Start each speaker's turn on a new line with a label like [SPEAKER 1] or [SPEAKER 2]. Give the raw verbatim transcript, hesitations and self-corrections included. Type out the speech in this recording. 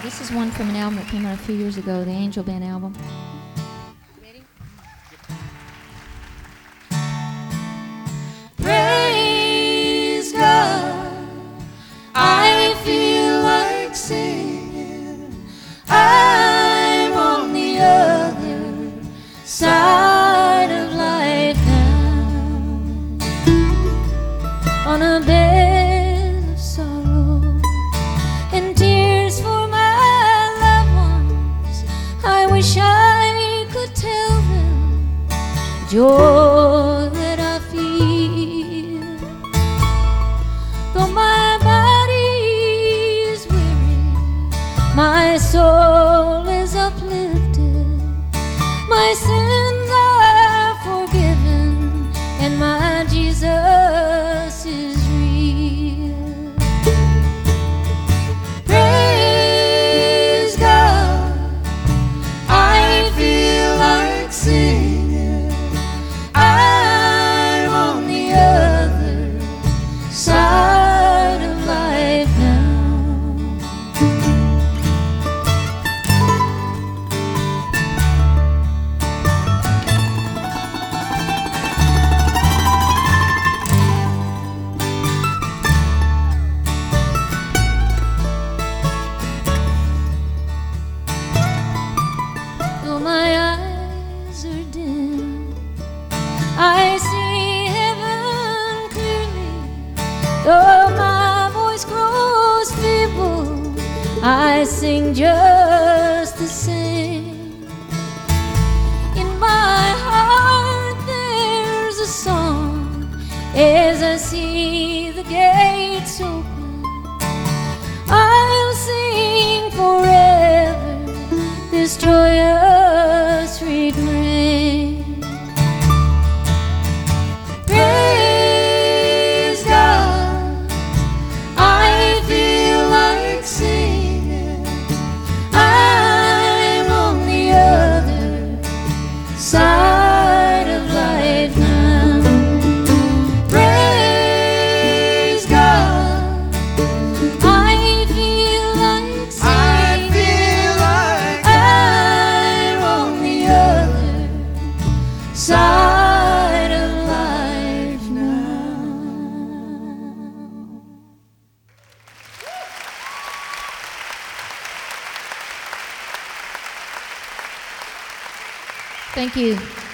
[SPEAKER 1] This is one from an album that came out a few years ago, the Angel Band album. Ready?
[SPEAKER 2] Praise God, I feel like singing. I'm on the other side of life now, on a bed of sorrow and tears for my loved ones. I wish I could tell them the joy that I feel. Though my body is weary, my soul is uplifted, my sins are forgiven, and my Jesus is real. Praise God, I feel like singing. I'm on the other side of life now. Though my eyes are dim, I see heaven clearly. Though my voice grows feeble, I sing just the same. In my heart there's a song as I see the gates open. I'll sing forever this joyous refrain. Praise God, I feel like singing. I'm on the other side of life now. Praise God, I feel like singing. I'm on the other side of life now.
[SPEAKER 1] Thank you.